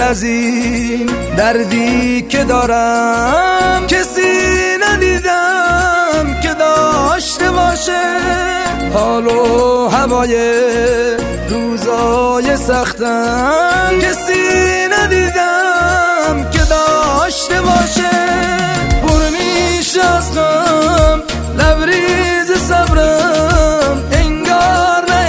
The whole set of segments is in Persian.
تر از این دردی که دارم کسی ندیدم که داشته باشه. حال و هوای روزای سختم کسی ندیدم که داشته باشه. پر میشه از غم لبریز صبرم، انگار نه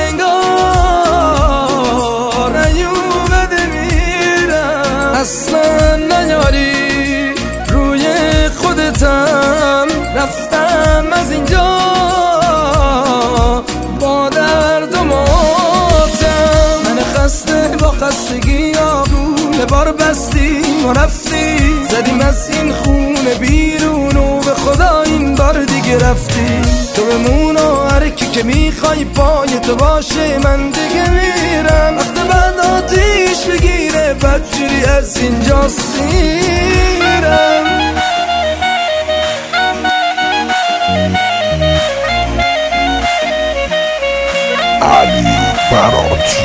انگار نیومده میرم. اصلا نیاری روی خودتم، رفتم از اینجا با درد و ماتم. من خسته با خستگی آبونه بار بستیم و رفتیم، زدیم از این خونه بیرون و به خدا این بار دیگه رفتیم. تو بمون و هر کی که میخوای پای تو باشه، من دیگه میرم. وقت بعد آتیش بگیره بدجوری از اینجا سیرم. علی براتی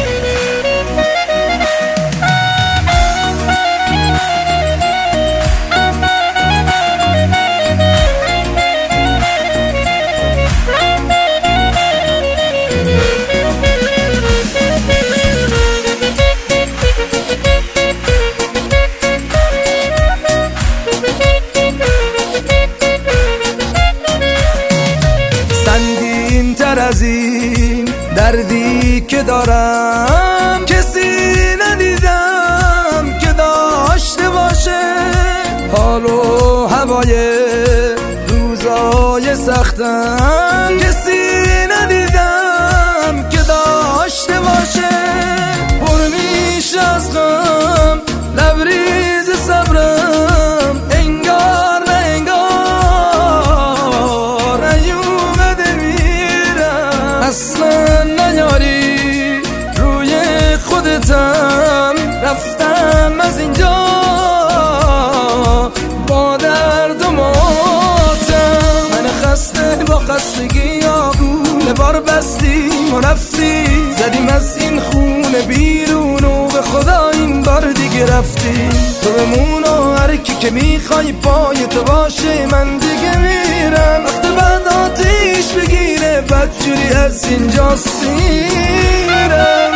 سنگین تر از این دردی که دارم کسی ندیدم که داشته باشه. حال و هوای روزای سختم کسی ندیدم که داشته باشه. پر میشه از غم لبریز صبرم، انگار نه انگار نیومده میرم. اصلا نیاری روی خودتم، رفتم از اینجا با درد و ماتم. من خسته با خستگی آبونه بار بستیم و رفتیم، زدیم از این خونه بیرون و به خدا این بار دیگه رفتیم. تو بمون و هر کی که میخوای پای تو باشه، من دیگه میرم. وقت بعد آتیش بگیره بدجوری از اینجا سیرم.